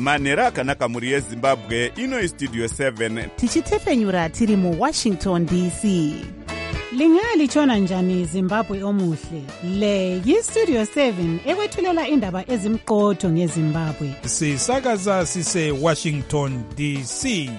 manhero akanaka mhuri yezimbabwe. Ino Studio 7 tichitefenyura tiri muWashington DC. Lingalitshona njani Zimbabwe omuhle? Le yiStudio 7 ekwethulela indaba ezimqotho ngeZimbabwe. Sisakaza sise Washington DC.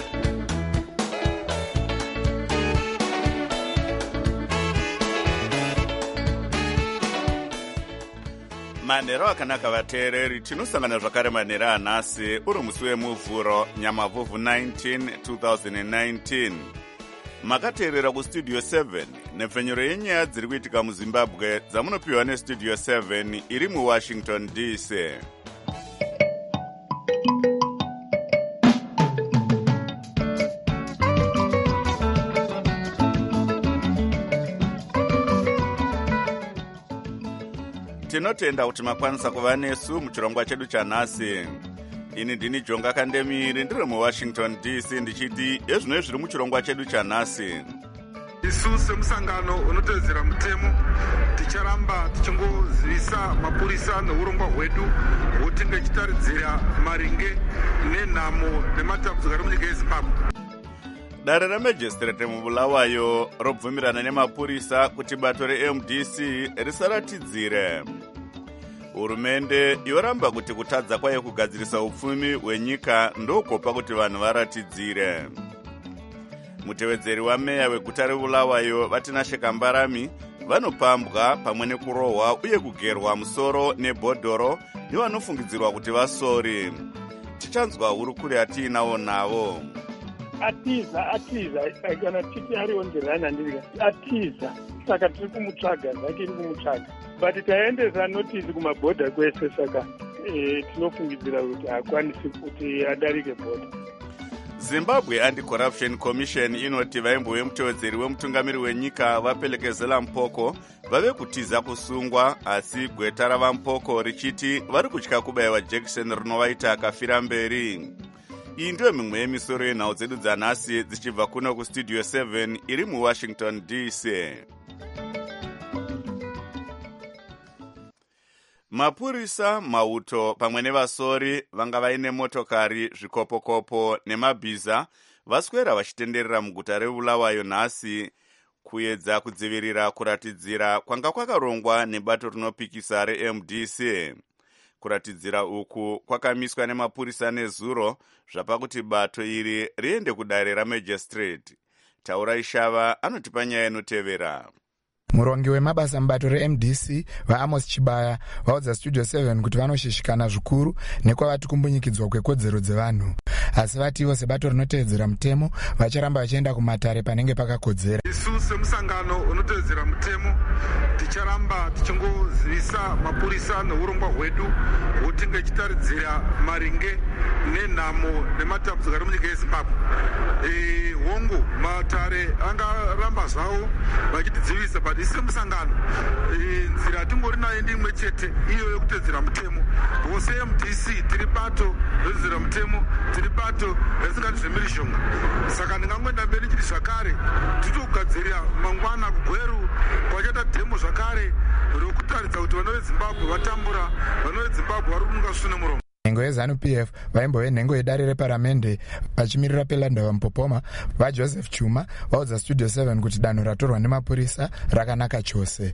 manhero akanaka vateereri, tinosangana zvakare manhero anhasi uri musi wemuvhuro nyamavhuvhu 19 2019. Makateerera kuStudio 7 nepfenyuro yenyaya dziri kuitika muZimbabwe dzamunopiwa neStudio 7 iri muWashington DC. Tinotenda kuti makwanisa kuva nesu muchirongwa chedu chanhasi. Ini ndini Jonga Kandemiri ndiri muWashington DC ndichiti ezvino zviri muchirongwa chedu chanhasi. Isu semusangano unotedzera mutemo ticharamba tichingozivisa mapurisa neurongwa hwedu hwotinge chitaridzira maringe nenhamo nematambudziko ari munyika yeZimbabwe. Dare reMajistrate muBulawayo robvumirana nemapurisa kuti bato reMDC risaratidzire. Hurumende yoramba kuti kutadza kwayo kugadzirisa upfumi hwenyika ndokopa kuti vanhu varatidzire. Mutevedzeri wameya weguta reBulawayo Vatinasheka Mbarami vanopambwa pamwe nekurohwa uye kugerwa musoro nebhodhoro nevanofungidzirwa kuti vasori. Tichanzwa hurukuri atiinawo navo. Atiza kana titi ariwo ndirana ndiri atiza saka tiri kumutsvaga zvake iri kumutsvaga but taendesa notisi kumabhodha kwese saka tinofungidzira kuti hakwanisi kuti adarike bhodha. Zimbabwe Anti-Corruption Commission inoti vaimbo vemutevedzeri wemutungamiri wenyika vaPelekezela Mpoko vave kutiza kusungwa, asi gweta ravaMpoko richiti vari kutya kubayiwa jekiseni rinovaita akafira mberi. Iyi ndiyo mimwe yemisoro yenhau dzedu dzanhasi dzichibva kuno kuStudio 7 iri muWashington DC. Mapurisa, mauto pamwe nevasori vanga vaine motokari, zvikopokopo nemabhiza vaswera vachitenderera muguta reBulawayo nhasi kuedza kudzivirira kuratidzira kwanga kwakarongwa nebato rinopikisa reMDC. Kuratidzira uku kwakamiswa nemapurisa nezuro zvapakuti bato iri riende kudare raMajistrate. Taura Ishava anotipa nyaya inotevera. Murongi wemabasa mubato reMDC vaAmos Chibaya vaudza Studio 7 kuti vanoshishikana zvikuru nekwavati kumbunyikidzwa kwekodzero dzevanhu, asi vatiwo sebato rinotevedzera mutemo vacharamba vachienda kumatare panenge pakakodzera. Isu semusangano unotevedzera mutemo ticharamba tichingozivisa mapurisa neurongwa hwedu hwotinge chitaridzira maringe nenhamo nematambudziko ari munyika yeZimbabwe. Hongu matare angaramba zvavo vachitidzivisa but isi semusangano nzira tingori nayo ndimwe chete iyo yokutevedzera mutemo. Vose MDC tiri bato rotevedzera mutemo, tiri bato risingati zvemhirizhonga. Saka ndingangoenda mberi chiti zvakare titogadzirira mangwana kugweru kwachaita dhemo zvakare rokutaridza kuti vana veZimbabwe vatambura, vana veZimbabwe vari kunuka sune muromo. Nhengo yeZANU-PF vaimbo venhengo yedare reparamende vachimirira Pelandava Mpopoma vaJoseph Chuma vaudza Studio 7 kuti danho ratorwa nemapurisa rakanaka chose.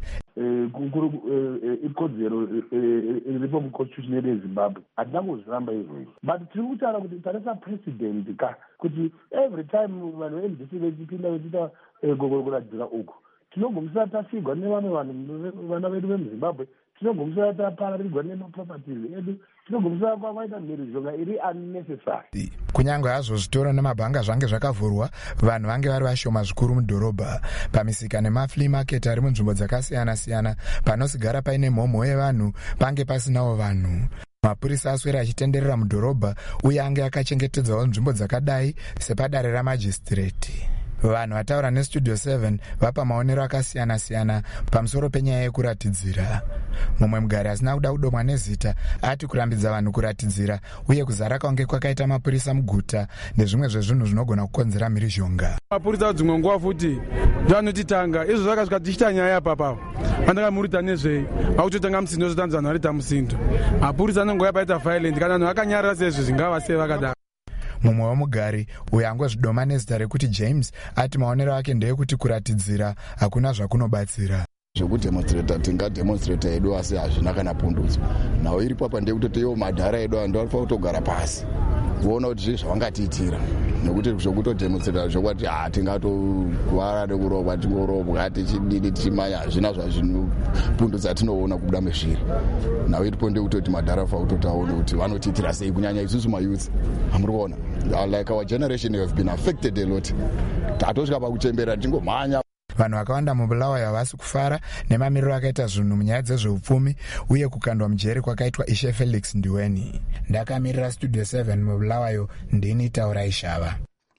Ikodzero iripo muconstitution yeZimbabwe hatinangozviramba izvozvo, but tiri kutaura kuti tarisa president kuti every time vanhu veMDC vechipinda vechiita kuradzira uku tinogumisa tafigwa nevamwe vanhu vana vedu vemuZimbabwe, tinogumisa tapararirwa nemaproperties edu, tinogumisa kwaita mhirizhonga iri unnecessary. Kunyange hazvo zvitoro nemabhanga zvange zvakavhurwa, vanhu vange vari vashoma zvikuru mudhorobha. Pamisika nemaflea market ari munzvimbo dzakasiyana-siyana panosigara paine mhomho yevanhu pange pasinawo vanhu. Mapurisa aswera achitenderera mudhorobha uye ange akachengetedzawo nzvimbo dzakadai sepadare raMajistrate. Vanhu vataura nestudio 7 vapa maonero akasiyana-siyana pamusoro penyaya yekuratidzira. Mumwe mugari asina kuda kudomwa nezita ati kurambidza vanhu kuratidzira uye kuzara kwaunge kwakaita mapurisa muguta nezvimwe zvezvinhu zvinogona kukonzera mhirizhonga. Mapurisa dzimwe nguva futi ndoanotitanga izvo zvakasvika tichita nyaya papapo vandakamurita nezvei vakutotanga musindo zotanzi vanhu varita musindo. Mapurisa anongoya paita violent kana vanhu vakanyarara sezvo zvingava sei vakadaro. Mumwe wemugari uyo angozvidoma nezita rekuti James ati maonero ake ndeyekuti kuratidzira hakuna zvakunobatsira. Zvekudemonstrata tingademonstrata edu asi hazvina kana pundudzo. Nawo iripo apa ndekutotewo madhara edu ando arifa kutogara pasi kuona kuti zvii zvavangatiitira, nekuti zvekutodemonstrata zvokwati tingatogwara nekurobwa tingorobwa tichidini tichimanya hazvina zvazvinopundudza tinoona kubuda mezviri. Nawo iripo ndekutoti madhara afa kutotawo nekuti vanotiitira sei kunyanya isusu mayouth. Hamuri kuona like our generation have been affected a lot. Tatosvika pakuchembera tingomhanya. Vanhu vakawanda mubulawayo havasi kufara nemamiriro akaita zvinhu munyaya dzezveupfumi uye kukandwa mujeri kwakaitwa Ishe Felix Ndiweni. Ndakamirira studio 7 mubulawayo ndini Taura Ishava.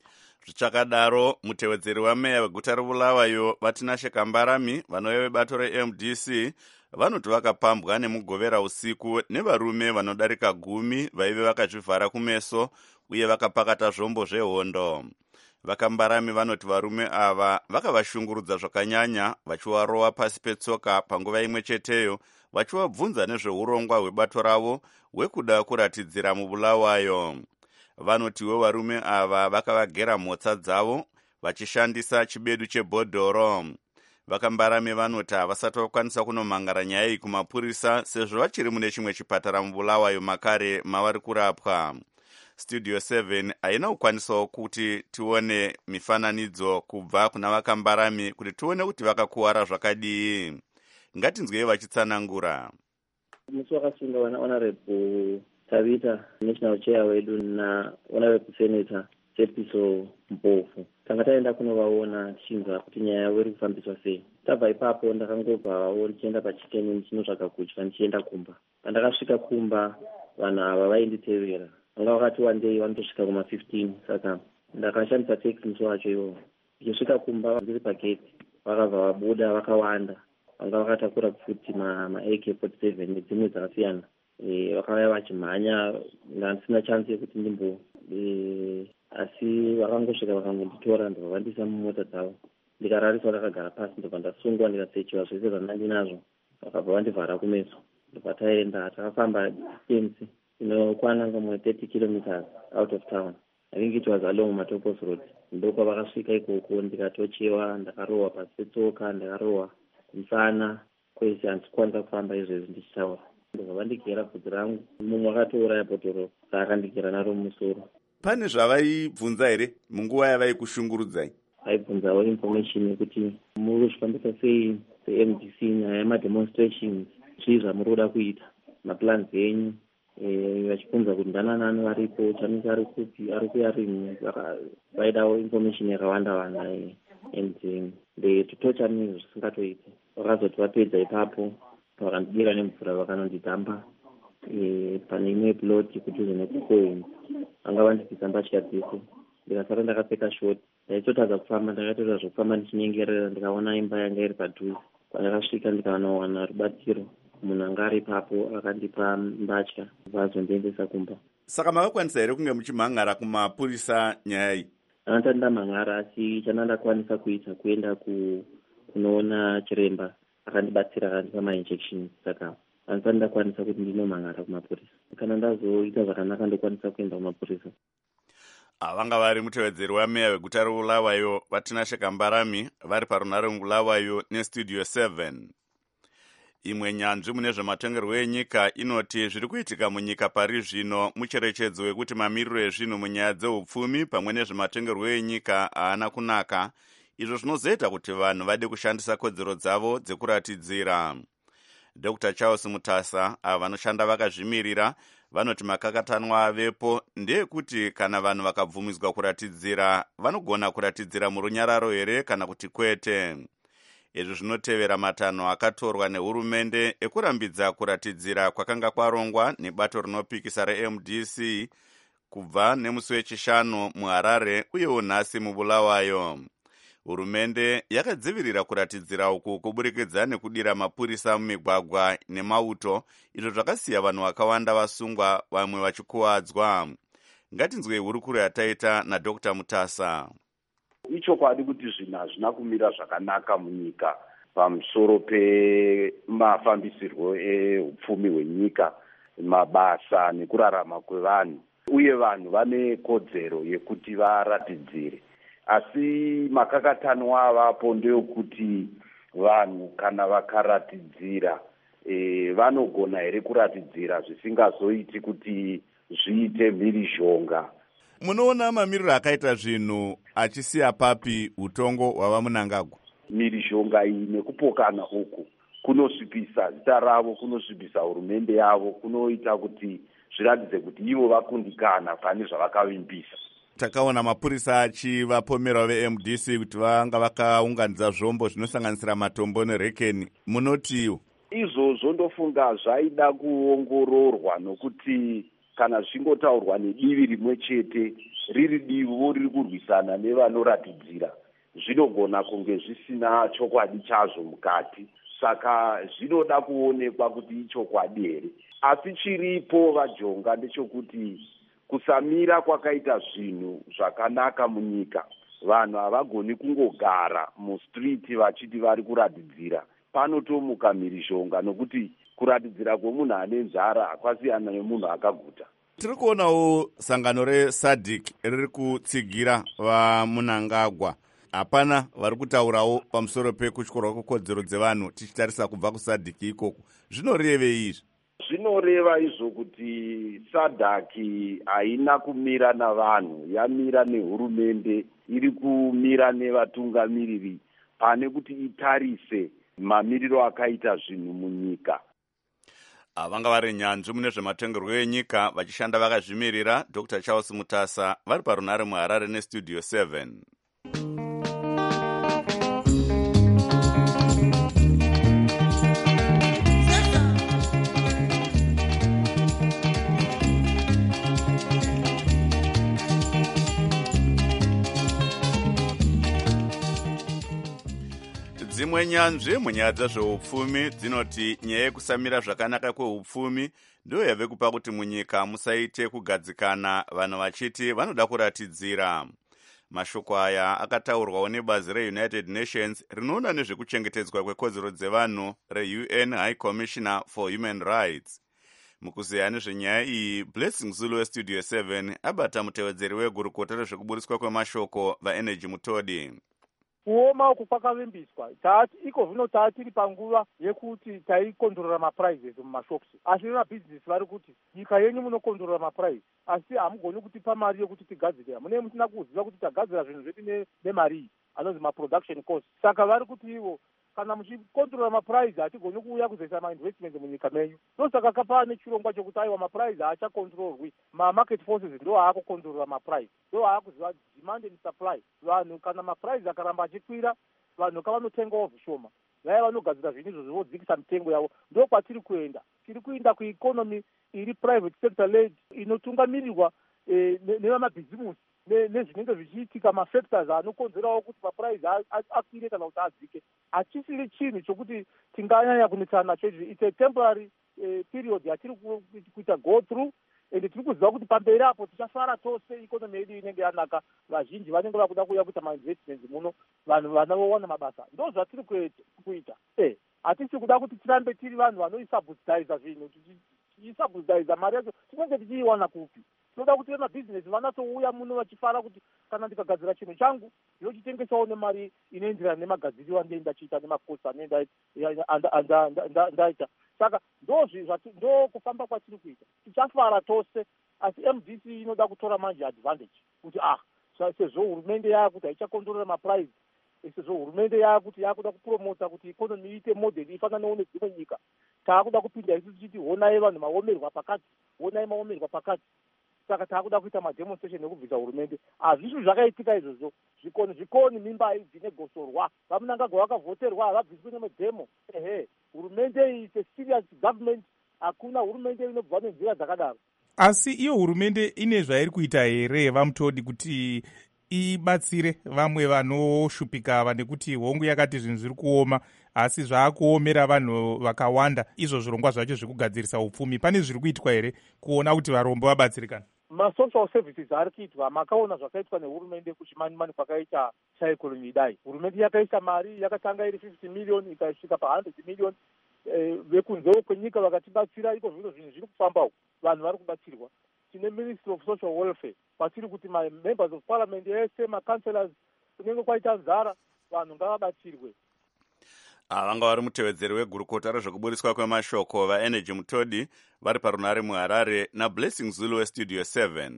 Zvichakadaro mutevedzeri wameya weguta rebulawayo Vatinashe Kambarami vanouya vebato reMDC vanoti vakapambwa nemugovera usiku nevarume vanodarika 10 vaive vakazvivhara kumeso uye vakapakata zvombo zvehondo. Vakambarami vanoti varume ava vakavashungurudza zvakanyanya vachivarova pasi petsoka panguva imwe cheteyo vachivabvunza nezveurongwa hwebato ravo hwekuda kuratidzira mubulawayo. Vanotiwo varume ava vakavagera mhotsa dzavo vachishandisa chibedu chebhodhoro. Vakambarami vanoti havasati vakwanisa kunomangara nyaya iyi kumapurisa sezvo vachiri mune chimwe chipatara mubulawayo makare mavari kurapwa. Studio 7 haina kukwanisawo kuti tione mifananidzo kubva kuna Vakambarami kuti tione kuti vakakuwara zvakadii. Ngatinzwei vachitsanangura. Musi wakasunga Honorable Tabita National Chair wedu na Honorable Senator Sepiso Mpofu. Tanga taenda kunovaona tichinzwa kuti nyaya yavo iri kufambiswa sei. Tabva ipapo ndakangobvawo ndichienda pachiteni ndichinotsvaga kudya ndichienda kumba. Pandakasvika kumba vanhu ava vainditevera. Vanga vakati wandei vanotosvika kuma-15 saka ndakashandisa taxi musi wacho iwo. Ndichisvika kumba ndiri pageti vakabva vabuda vakawanda. Vanga vakatakura futi ma-AK-47 nedzimwe dzakasiyana. Vakauya vachimhanya ndisina chance yekuti ndimbo asi vakangosvika vakangonditora ndikavandisa mumota dzavo. Ndikarariswa ndakagara pasi ndobva ndasungwa ndikasechiwa zvese zvandinazvo. Vakabva vandivhara kumeso. Ndobva taenda takafamba distance inokwana ngamwe 30 kilometers out of town. I think it was along Matopos Road. Ndoko vakasvika ikoko ndikatochewa ndakarohwa pasi petsoka ndakarohwa kumusana kwese handikwanisa kufamba izvezvi ndichitaura. Ndobva vandigera bvudzi rangu mumwe akatouraya bhodhoro raakandikera naro mumusoro. Pane zvavaibvunza here munguva yavaikushungurudzai? Vaibvunzawo information yekuti muri kufambisa sei seMDC nyaya yemademonstrations zvii zvamuri kuda kuita maplans enyu. Vachibvunza kuti ndananani varipo chamisa ari kupi ari kuya rimwe vaidawo information yakawanda and ndetocha minhu zvisingatoiti. Vakazoti vapedza ipapo vakandibira nemvura vakanondidhamba pane imwe plot kudhuze nekucoins. Vanga vandipisa mbatya dzese ndikasara ndakapfeka shoti. Ndaitotadza kufamba ndakatoita zvokufamba ndichinyengerera ndikaona imba yanga iri padhuze. Pandakasvika ndikanowana rubatsiro munhu anga ari ipapo akandipa mbatya vazondiendesa kumba. Saka makakwanisa here kunge muchimhangara kumapurisa nyaya iyi? Andati ndamhangara asi chanandakwanisa kuita kuenda kunoona chiremba akandibatsira akandipa ma-injections. Saka handisati ndakwanisa kuti ndinomhangara kumapurisa. Kana ndazoita zvakanaka ndokwanisa kuenda kumapurisa. Vanga vari mutevedzeri wameya weguta rebulawayo Vatinashe Kambarami vari parunhare mubulawayo nestudio 7. Imwe nyanzvi mune zvematongerwo enyika inoti zviri kuitika munyika pari zvino mucherechedzo wekuti mamiriro ezvinhu munyaya dzeupfumi pamwe nezvematongerwo enyika haana kunaka, izvo zvinozoita kuti vanhu vade kushandisa kodzero dzavo dzekuratidzira. Dr. Charles Mutasa ava vanoshanda vakazvimirira vanoti makakatanwa avepo ndeyekuti kana vanhu vakabvumidzwa kuratidzira vanogona kuratidzira murunyararo here kana kuti kwete. Izvi zvinotevera matanho akatorwa nehurumende ekurambidza kuratidzira kwakanga kwarongwa nebato rinopikisa reMDC kubva nemusi wechishanu muHarare uyewo nhasi mubulawayo. Hurumende yakadzivirira kuratidzira uku kuburikidza nekudira mapurisa mumigwagwa nemauto, izvo zvakasiya vanhu vakawanda vasungwa, vamwe vachikuwadzwa. Ngatinzwei hurukuro yataita naDr. Mutasa. Ichokwadi kuti zvinhu hazvina kumira zvakanaka munyika pamusoro pemafambisirwo eupfumi hwenyika, mabasa nekurarama kwevanhu, uye vanhu vane kodzero yekuti varatidzire. Asi makakatano avapo ndeyokuti vanhu kana vakaratidzira vanogona here kuratidzira zvisingazoiti kuti zviite mhirizhonga. Munoona mamiriro akaita zvinhu achisiya papi utongo hwava Mnangagwa? Mhirizhonga iyi nekupokana uku kunosvipisa zita ravo, kunosvipisa hurumende yavo, kunoita kuti zviratidze kuti ivo vakundikana pane zvavakavimbisa. Takaona mapurisa achivapomera veMDC kuti vanga vakaunganidza zvombo zvinosanganisira matombo nerekeni. Munotiwo izvozvo ndofunga zvaida kuongororwa, nokuti kana zvichingotaurwa nedivi rimwe chete, riri divo riri kurwisana nevanoratidzira, zvinogona kunge zvisina chokwadi chazvo mukati. Saka zvinoda kuonekwa kuti ichokwadi here. Asi chiripo vajonga ndechokuti kusamira kwakaita zvinhu zvakanaka munyika. Vanhu havagoni kungogara mustriti vachiti vari kuratidzira. Panotomuka mhirizhonga, nokuti kuratidzira kwemunhu ane nzara kwasiyana nemunhu akaguta. Tiri kuonawo sangano reSADC riri kutsigira vaMnangagwa. Hapana vari kutaurawo pamusoro pekutyorwa kwekodzero dzevanhu tichitarisa kubva kuSADC ikoko. Zvinorevei izvi? Zvinoreva izvo kuti SADC haina kumira navanhu, yamira nehurumende, iri kumira nevatungamiriri pane kuti itarise mamiriro akaita zvinhu munyika. Vanga vari nyanzvi mune zvematongerwo enyika vachishanda vakazvimirira. Dr. Charles Mutasa vari parunare muHarare neStudio 7. Dzimwe nyanzvi munyaya dzezveupfumi dzinoti nyaya yekusamira zvakanaka kweupfumi ndiyo yave kupa kuti munyika musaite kugadzikana, vanhu vachiti vanoda kuratidzira. Mashoko aya akataurwawo nebazi reUnited Nations rinoona nezvekuchengetedzwa kwekodzero dzevanhu reUN High Commissioner for Human Rights. Mukuzeya nezvenyaya iyi, Blessing Zulu weStudio 7 abata mutevedzeri wegurukota rezvekuburiswa kwemashoko vaEnergy Mutodi. Kuoma uku kwakavimbiswa, iko zvino tiri panguva yekuti taikondorora maprizes mumashops. Asi vemabhizinesi vari kuti nyika yenyu munokondorora maprizes, asi hamugoni kutipa mari yekuti tigadzire. Mune musina kuziva kuti tagadzira zvinhu zvedu nemari anonzi maproduction cost. Saka vari kuti ivo kana muchikondorora maprizes hatigoni kuuya kuzoisa mainvestment munyika menyu. Ndosaka kapaa nechirongwa chokuti aiwa maprizes haachakontrolwi, mamarket forces ndo haakukondorora maprizes, ndo haakuziva demand and supply. Vanhu kana maprizes akaramba achikwira, vanhu kavanotengawo zvishoma, vaya vanogadzira zvinhu izvo zvodzikisa mitengo yavo. Ndo kwatiri kuenda, tiri kuenda kueconomy iri private sector led, inotungamirirwa nevamabhizimusi nezvinenge zvichiitika, mafactors anokonzerawo kuti mapurice akwire kana kuti adzike. Hachisiri chinhu chokuti tinganyanya kunetsana nacho. It's a temporary period yatiri kuita go through, ende tiri kuziva kuti pamberi apo tichafara tose, ikonomi yedu inenge yanaka, vazhinji vanenge vakuda kuuya kuita mainvestments muno, vanhu vanowana mabasa. Ndo zvatiri kuita. Hatisi kuda kuti tirambe tiri vanhu vanoisubsidiza zvinhu, tichisubsidiza mari yacho tinenge tichiiwana kupi. Tinoda kuti vemabhizinesi vanatsouya muno vachifara kuti kana ndikagadzira chinhu changu yochitengesawo nemari inoenderana nemagadziriro andei ndachiita nemakosi anenge ndaita. Saka ndo kufamba kwatiri kuita, tichafara tose. Asi MDC inoda kutora manje advantage kuti sezvo hurumende yakuti haichakondorora mapurice, sezvo hurumende yakuti yakuda kupromota kuti ikonomi iite model ifanane nedzimwe nyika, taakuda kupinda isu tichiti honai vanhu maomerwa pakati, honai maomerwa pakati. Saka taakuda kuita mademonstration ekubvisa hurumende. Hazvisvo zvakaitika izvozvo. Zvikoni mimba dzine gosorwa, vaMnangagwa vakavhoterwa havabviswi nemedemo. Hurumende iyi is a serious government, hakuna hurumende inobva nenzira dzakadaro. Asi iyo hurumende ine zvairi kuita here, vaMutodi, kuti ibatsire vamwe vanoshupika ava, nekuti hongu yakati zvinhu zviri kuoma asi zvaakuomera vanhu vakawanda, izvo zvirongwa zvacho zvekugadzirisa upfumi. Pane zviri kuitwa here kuona kuti varombo vabatsirikana? Masocial services ari kuitwa. Makaona zvakaitwa nehurumende kuchimani kwakaita chaikoloni dai. Hurumende yakaisa mari, yakatanga iri 50 million ikasvika pa100 million. Vekunzewo kwenyika vakatibatsira. Iko zvino zvinhu zviri kufambawo, vanhu vari kubatsirwa. Tine Ministry of Social Welfare, patiri kuti members of parliament ese, councillors, kunenge kwaita nzara, vanhu ngavabatsirwe. Vanga vari mutevedzeri wegurukota rezvekuburiswa kwemashoko vaenergy Mutodi vari parunare muHarare naBlessing Zulu weStudio 7.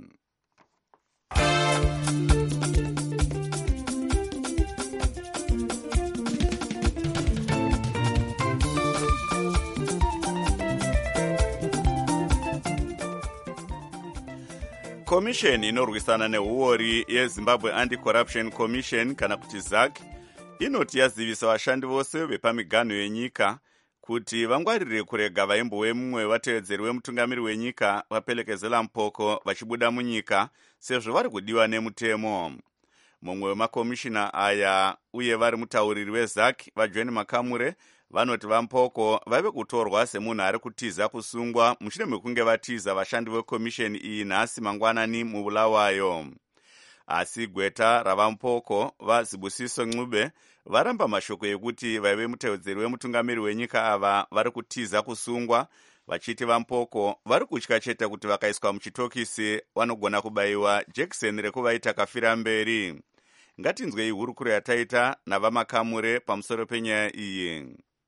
Komisheni inorwisana neuori yeZimbabwe Anti-Corruption Commission kana kuti ZAC inoti yazivisa vashandi vose vepamiganho yenyika kuti vangwarire kurega vaimbowe mumwe vatevedzeri wemutungamiri wenyika vapelekezela mpoko vachibuda munyika sezvo vari kudiwa nemutemo. Mumwe wemakomishina aya uye vari mutauriri weZAC vaJohn Makamure vanoti vampoko vave kutorwa semunhu ari kutiza kusungwa mushure mekunge vatiza vashandi vekomisheni iyi nhasi mangwanani mubulawayo. Asi gweta ravampoko vaZibusiso Ncube varamba mashoko ekuti vaive mutevedzeri wemutungamiri wenyika ava vari kutiza kusungwa, vachiti vampoko vari kutya chete kuti vakaiswa muchitokisi vanogona kubayiwa jekiseni rekuvaita kafira mberi. Ngatinzwei hurukuro yataita navaMakamure pamusoro penyaya iyi.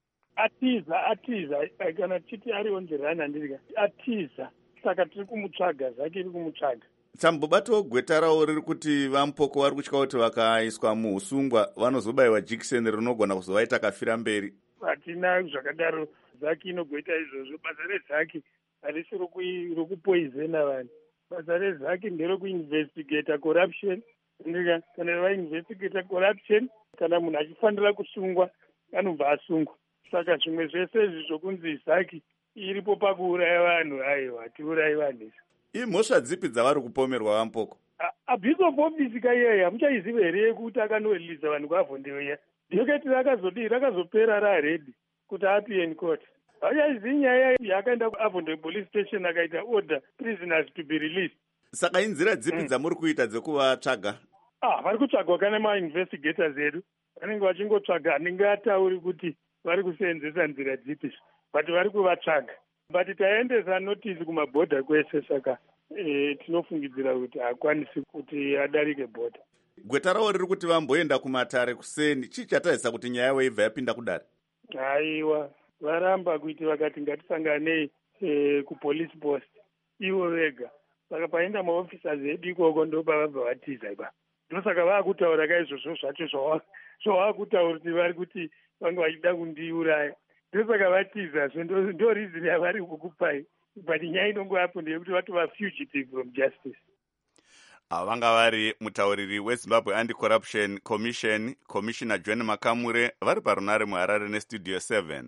Atiza kana titi ariwo nzirana ndirika atiza, saka tiri kumutsvaga, ZAC iri kumutsvaga. Tambobatawo gweta rawo riri kuti vampoko vari kutya kuti vakaiswa muusungwa vanozobayiwa jikiseni rinogona kuzovaita kafira mberi. Hatina zvakadaro, ZAC inogoita izvozvo. Basa reZAC harisi rokupoizena vanhu. Basa reZAC nderokuinvestigata corruption. Kana vainvestigata corruption, kana munhu achifanira kusungwa anobva asungwa. Saka zvimwe zvese izvi zvokunzi ZAC iripo pakuuraya vanhu, aiwa hatiurayi vanhu. Imhosva dzipi dzavari kupomerwa vampoko? Bishop office kaiyeya hamuchaiziva here kuti akanoriridza vanhu kwavhondeyo iya. Ndokati rakazopera raredi kuti apie in court. Hauchaizivi nyaya yakaenda kuAvhondeyo police station akaita order prisoners to be released. Saka inzira dzipi dzamuri kuita dzekuvatsvaga? Vari kutsvagwa kana mainvestigators edu vanenge vachingotsvaga. Handingatauri kuti vari kuseenzesa nzira dzipi, but vari kuvatsvaga. But taendesa notice kumabhodha kwese, saka tinofungidzira kuti hakwanisi kuti adarike bhodha. Gweta rawo riri kuti vamboenda kumatare kuseni. Chii chataisa kuti nyaya yawo ibva yapinda kudare? Haiwa, varamba kuti vakati ngatisanganei kupolice post ivo vega. Saka paenda maofficers edu ikoko ndopavabva vatiza ipa. Ndosaka vaakutaura kaizvozvo zvacho zvavakutaura kuti vari kuti vange vachida kundiuraya. Ndosaka vatiza, ndo reason yavari kukupai. But nyaya inongoapo ndeyekuti vatova fugitive from justice. Vanga vari mutauriri weZimbabwe Anti-Corruption Commission, Commissioner John Makamure, vari parunare muHarare neStudio 7.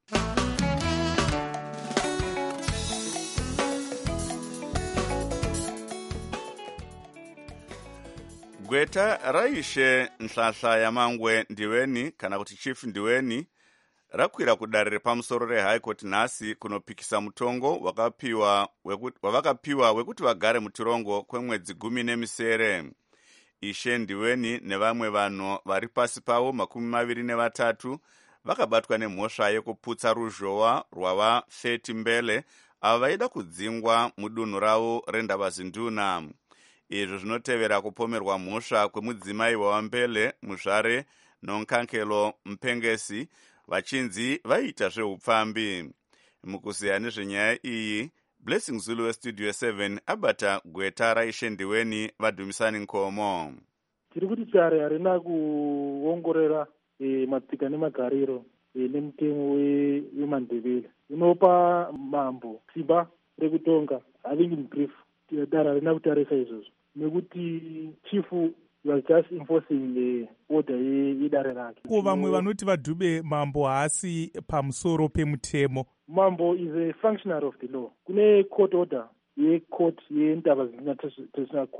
Gweta raishe Nhlahla Yamangwe Ndiweni kana kuti Chief Ndiweni rakwira kudare repamusoro reHigh Court nhasi kunopikisa mutongo wavakapiwa wekuti vagare mutirongo kwemwedzi 17. Ishe Ndiweni nevamwe vanhu vari pasi pavo 23 vakabatwa nemhosva yekuputsa ruzhowa rwava30 Mbele ava vaida kudzingwa mudunhu ravo reNdabazinduna. Izvo zvinotevera kupomerwa mhosva kwemudzimai wavaMbele Muzvare Nonkankelo Mpengesi vachinzi vaita zveupfambi. Mukuziya nezvenyaya iyi, Blessing Zulu weStudio 7 abata gweta raishe Ndiweni vadhumisani nkomo. Tiri kuti chare harina kuongorera matsika nemagariro nemutemo weMandebele. Unopa mambo simba rekutonga. Having in brief, dare harina kutarisa izvozvo. Nekuti chifu was just enforcing the order yedare rake. Ko vamwe vanoti vadhube mambo haasi pamusoro pemutemo. Mambo is a functionary of the law. Kune court order yecourt yeNdabazinduna Traditional Court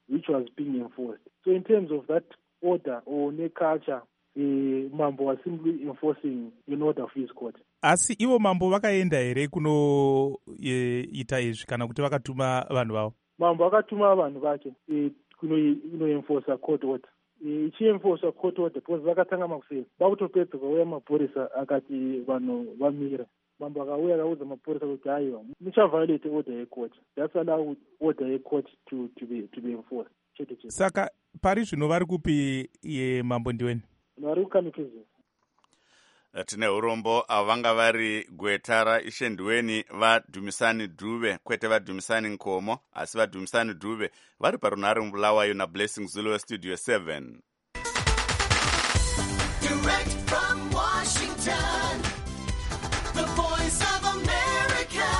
which was being enforced. So in terms of that order or culture, Mambo was simply enforcing an order of his court. Asi ivo Mambo vakaenda here kunoita izvi kana kuti vakatuma vanhu vavo? Mambo vakatuma vanhu vake kunoenforsa court order. Ichienforsa court order because vakatanga makuseni vakutopedza kwauya mapurisa akati vanhu vamire. Mambo akauya akaudza mapurisa kuti aiwa muchaviolate order yecourt. That's allowed order yecourt to be enforced. Saka pari zvino vari kupi Mambo ndiweni? Vari kukamikizini. Tine urombo avanga vari gweta raIshe Ndiweni vaDhumisani Dube, kwete vaDhumisani Nkomo, asi vaDhumisani Dube vari parunhare Mbulawayo naBlessing Zulu weStudio 7. Direct from Washington, the voice of America,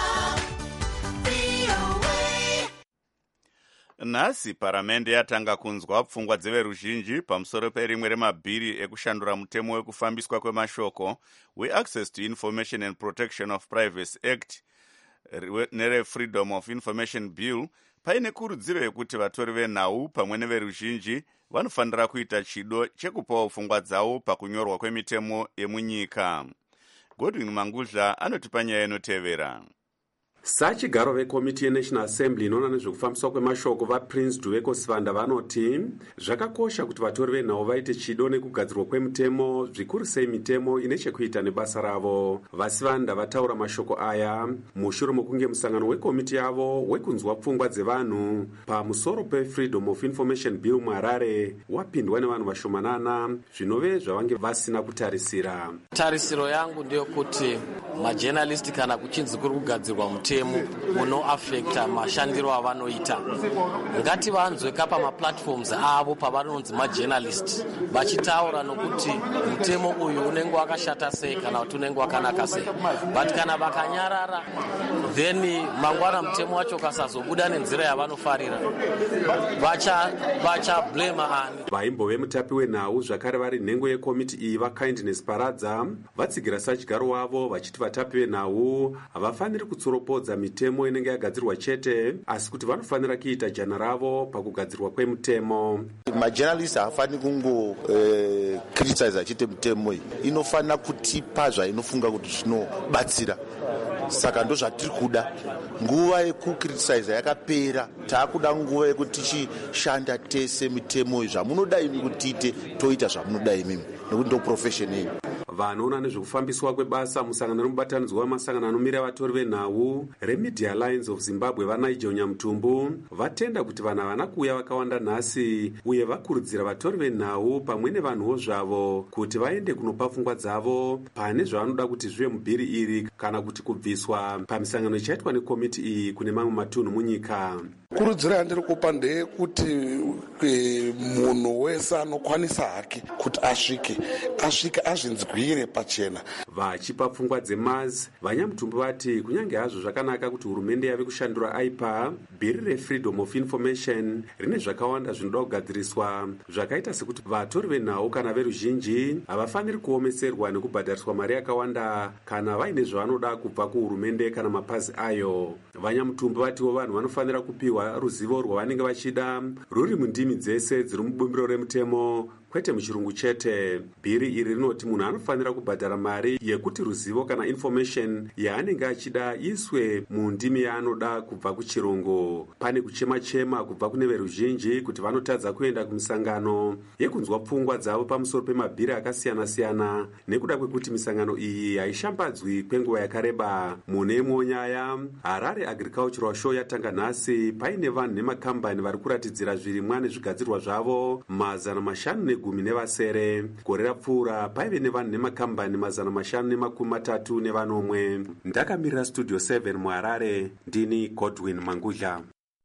VOA. Nhasi paramende yatanga kunzwa pfungwa dzeveruzhinji pamusoro perimwe remabhiri ekushandura mutemo wekufambiswa kwemashoko weAccess to Information and Protection of Privacy Act nereFreedom of Information Bill, paine kurudziro yekuti vatori venhau pamwe neveruzhinji vanofanira kuita chido chekupawo pfungwa dzavo pakunyorwa kwemitemo yemunyika. Godwin Mangudla anotipa nyaya inotevera. Sachigaro vekomiti yeNational Assembly inoona nezvekufambiswa kwemashoko vaPrince Duveko Sivanda vanoti zvakakosha kuti vatori venhau vaite chido nekugadzirwa kwemitemo, zvikuru sei mitemo ine chekuita nebasa ravo. Vasivanda vataura mashoko aya mushure mokunge musangano wekomiti yavo wekunzwa pfungwa dzevanhu pamusoro peFreedom of Information Bill muHarare wapindwa nevanhu vashomanana zvinove zvavange vasina kutarisira. Tarisiro yangu ndeyokuti majournalist kana kuchinzi kuri kugadzirwa mutemo unoafekta mashandiro avanoita, ngati vanzweka pamaplatforms avo pavanonzi majournalist vachitaura nokuti mutemo uyu unenge wakashata sei kana kuti unenge wakanaka sei, but kana vakanyarara then mangwana mutemo wacho kasazobuda nenzira yavanofarira vacha blame ani. Vaimbove mutapi wenhau zvakare vari nhengo yekomiti iyi vaKindness Paradza vatsigira sachigaro wavo vachiti vatapi venhau havafaniri kutsoropodza mitemo inenge yagadzirwa chete, asi kuti vanofanira kuita jana ravo pakugadzirwa kwemutemo. Majournalist haafaniri kungo criticize achite mitemo iyi, inofanira kutipa zvainofunga kuti zvinobatsira. Saka ndo zvatiri kuda. Nguva yekukriticize yakapera, taakuda nguva yekuti tichishanda tese mitemo iyi zvamunodai kutiite toita zvamunodai mimi nekuti ndo profession yenyu. Vanoona nezvekufambiswa kwebasa musangano remubatanidzwa wamasangano anomira vatori venhau reMedia Alliance of Zimbabwe vaNigel Nyamutumbu vatenda kuti vanhu havana kuuya vakawanda nhasi, uye vakurudzira vatori venhau pamwe nevanhuwo zvavo kuti vaende kunopa pfungwa dzavo pane zvavanoda kuti zvive mubhiri iri kana kuti kubviswa pamisangano ichaitwa nekomiti iyi kune mamwe matunhu munyika. Kurudziro yandiri kupa ndeyekuti munhu wese anokwanisa hake kuti asvike azvinzwire pachena. Vachipa pfungwa dzemazi, vaNyamutumbu vati kunyange hazvo zvakanaka kuti hurumende yave kushandura aipa, bhiri reFreedom of Information rine zvakawanda zvinoda kugadziriswa, zvakaita sekuti vatori venhau kana veruzhinji havafaniri kuomeserwa nekubhadhariswa mari yakawanda kana vaine zvavanoda kubva kuhurumende kana mapazi ayo. VaNyamutumbu vatiwo vanhu vanofanira kupiwa ruzivo rwavanenge vachida ruri mundimi dzese dziri mubumbiro remutemo, kwete muchirungu chete. Bhiri iri rinoti munhu anofanira kubhadhara mari yekuti ruzivo kana information yaanenge achida iswe mundimi yaanoda kubva kuchirungu. Pane kuchema-chema kubva kune veruzhinji kuti vanotadza kuenda kumisangano yekunzwa pfungwa dzavo pamusoro pemabhiri akasiyana-siyana nekuda kwekuti misangano iyi haishambadzwi kwenguva yakareba. Mune imwe nyaya, Harare Agricultural Show yatanga nhasi paine vanhu nemakambani vari kuratidzira zvirimwa nezvigadzirwa zvavo 510 gore rapfuura paive nevanhu nemakambani 530. Ndakamirira Studio 7 muHarare, ndini Godwin Mangudla.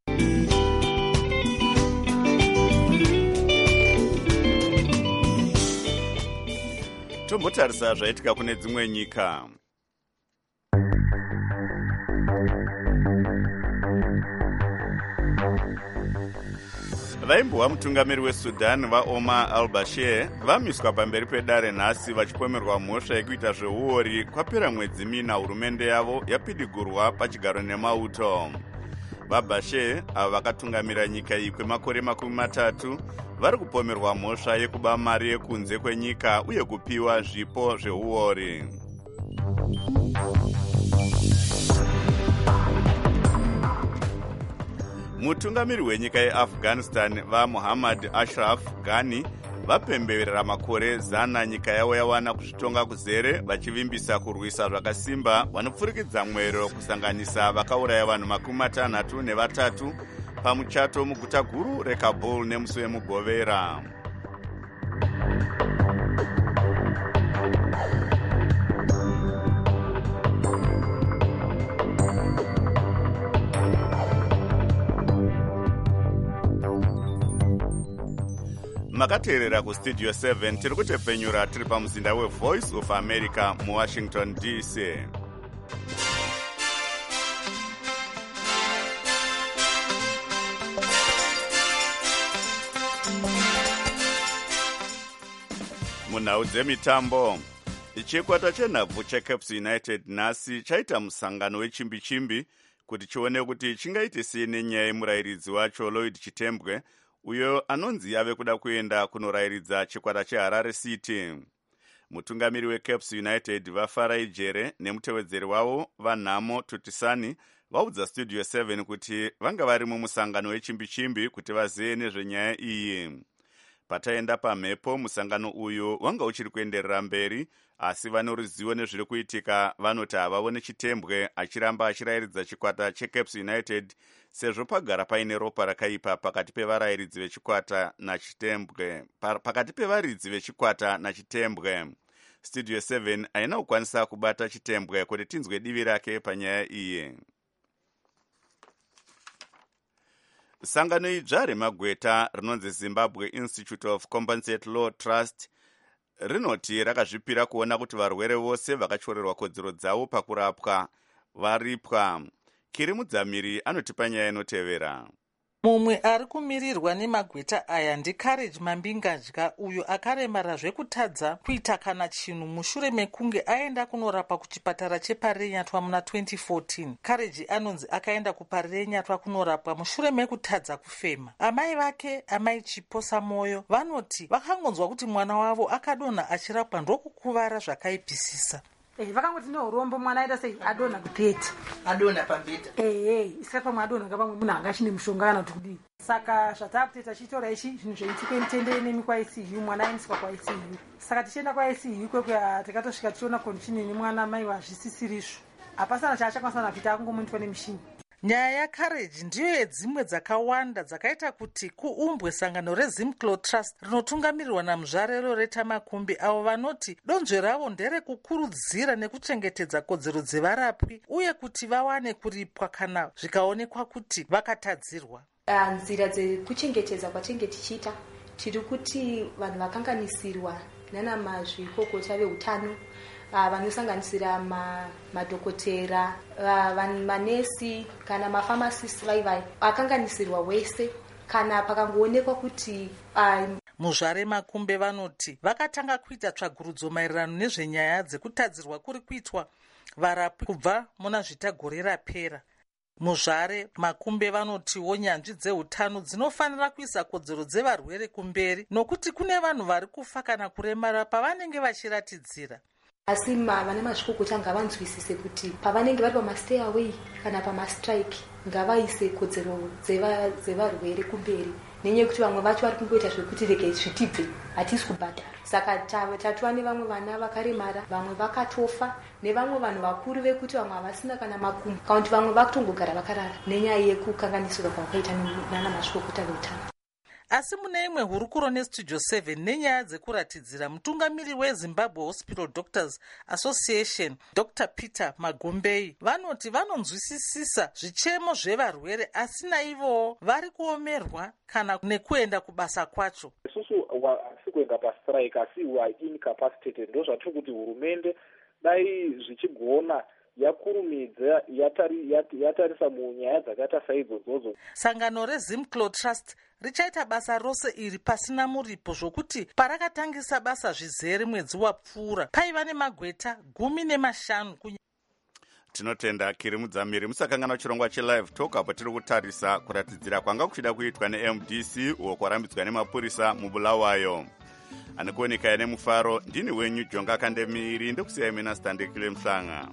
Tombotarisa zvaitika kune dzimwe nyika. Vaimbova mutungamiri weSudan vaOmar al-Bashir vamiswa pamberi pedare nhasi vachipomerwa mhosva yekuita zveuori kwapera mwedzi mina hurumende yavo yapidigurwa pachigaro nemauto. vabashe ava vakatungamira nyika iyi kwemakore 30 vari kupomerwa mhosva yekuba mari yekunze kwenyika uye kupiwa zvipo zveuori. Mutungamiri wenyika yeAfghanistan vaMuhammad Ashraf Ghani vapemberera makore 100 nyika yavo yawana kuzvitonga kuzere, vachivimbisa kurwisa zvakasimba vanopfurikidza mwero kusanganisa vakauraya vanhu 53 pamuchato muguta guru reKabul nemusi wemugovera. Makateerera kustudio 7 tiri kutepfenyura tiri pamuzinda weVoice of America muWashington DC. Munhau dzemitambo, chikwata chenhabvu cheCaps United nhasi chaita musangano wechimbi-chimbi kuti chione kuti chingaite sei nenyaya yemurayiridzi wacho Lloyd Chitembwe, uyo anonzi ave kuda kuenda kunorayiridza chikwata cheHarare City. Mutungamiri weCaps United vaFarai Jere nemutevedzeri wavo vaNhamo Tutisani vaudza Studio 7 kuti vanga vari mumusangano wechimbi-chimbi kuti vazive nezvenyaya iyi. Pataenda pamhepo, musangano uyu wanga uchiri kuenderera mberi, asi vane ruzivo nezviri kuitika vanoti havaone Chitembwe achiramba achirayiridza chikwata cheCaps United sezvo pagara paine ropa rakaipa pakati pevarayiridzi vechikwata naChitembwe. Pakati pevaridzi vechikwata naChitembwe. Studio 7 haina kukwanisa kubata Chitembwe kuti tinzwe divi rake panyaya iyi. Sangano idzva remagweta rinonzi Zimbabwe Institute of Compensate Law Trust rinoti rakazvipira kuona kuti varwere vose vakachorerwa kodzero dzavo pakurapwa varipwa. Kiri Mudzamiri anotipa nyaya inotevera. Mumwe ari kumirirwa nemagweta aya ndiCourage Mambingadya, uyo akaremara zvekutadza kuita kana chinhu mushure mekunge aenda kunorapa kuchipatara cheParenyatwa muna 2014. Courage anonzi akaenda kuParenyatwa kunorapwa mushure mekutadza kufema. Amai vake, Amai Chiposa Moyo, vanoti vakangonzwa kuti mwana wavo akadonha achirapwa ndokukuvara zvakaipisisa. Vakangoti neurombo mwana aita sei adonha kupeta. Adonha pambeta. Isa pamwe adonha ngapamwe munhu anga chine mushonga kana kuti kudii. Saka zvatakutoita chitora ichi zvinhu zveitika mitende nemi kwaICU, mwana aendeswa kwaICU. Saka tichienda kwaICU kwekwe tikatosvika tichiona condition nemwana mai wazvisisirizvo. Hapasana chaachakwanisa kuita akungomuitwa nemishini. Nyaya yaCourage ndiyo yedzimwe dzakawanda dzakaita kuti kuumbwe sangano reZimclaw Trust rinotungamirirwa namuzvare Loretta Makumbi, avo vanoti donzvo ravo nderekukurudzira nekuchengetedza kodzero dzevarapwi uye kuti vawane kuripwa kana zvikaonekwa kuti vakatadzirwa. Nzira dzekuchengetedza kwatenge tichiita tiri kuti vanhu vakanganisirwa nana mazvikokota veutano, vanosanganisira madhokotera, manesi kana mafamasisti vaivai akanganisirwa wese kana pakangoonekwa kuti muzvare Makumbe vanoti vakatanga kuita tsvagurudzo maererano nezvenyaya dzekutadzirwa kuri kuitwa varapwi kubva muna zvitagore rapera. Muzvare Makumbe vanotiwo nyanzvi dzeutano dzinofanira kuisa kodzero dzevarwere kumberi, nokuti kune vanhu vari kufa kana kuremara pavanenge vachiratidzira. Asi vana mazvikokota ngavanzwisise kuti pavanenge vari pamastay away kana pamastrike ngavaise kodzero dzevarwere kumberi, nenyaya yekuti vamwe vacho vari kungoita zvekuti rege zvitibve hatisi kubhadhara. Saka tatova nevamwe vana vakaremara, vamwe vakatofa, nevamwe vanhu vakuru vekuti vamwe havasina kana makumbo, kana kuti vamwe vakutongogara vakarara nenyaya yekukanganisirwa kwakaita nana mazvikokota veutano. Asi mune imwe hurukuro neStudio 7 nenyaya dzekuratidzira, mutungamiri weZimbabwe Hospital Doctors Association Dr. Peter Magombei vanoti vanonzwisisisa zvichemo zvevarwere, asi naivowo vari kuomerwa kana nekuenda kubasa kwacho. Isusu hasi kuenda pastrike asi we are incapacitated. Ndo zvatiri kuti hurumende dai zvichigona yakurumidza yatarisa munyaya dzakaita saidzodzo. Sangano reZimclaw Trust richaita basa rose iri pasina muripo, zvokuti parakatangisa basa zvizere mwedzi wapfuura paiva nemagweta 15. tinotenda Kiri Mudzamiri. Musakangana chirongwa chelive talk apo tiri kutarisa kuratidzira kwanga kuchida kuitwa neMDC uko kwarambidzwa nemapurisa muBulawayo. Anokuoneka nemufaro ndini wenyu Jonga Kandemiri ndokusiyai mina Standekile Mhlanga.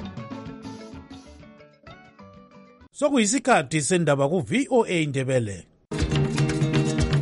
Sokuyisikhathi sendaba ku VOA Ndebele.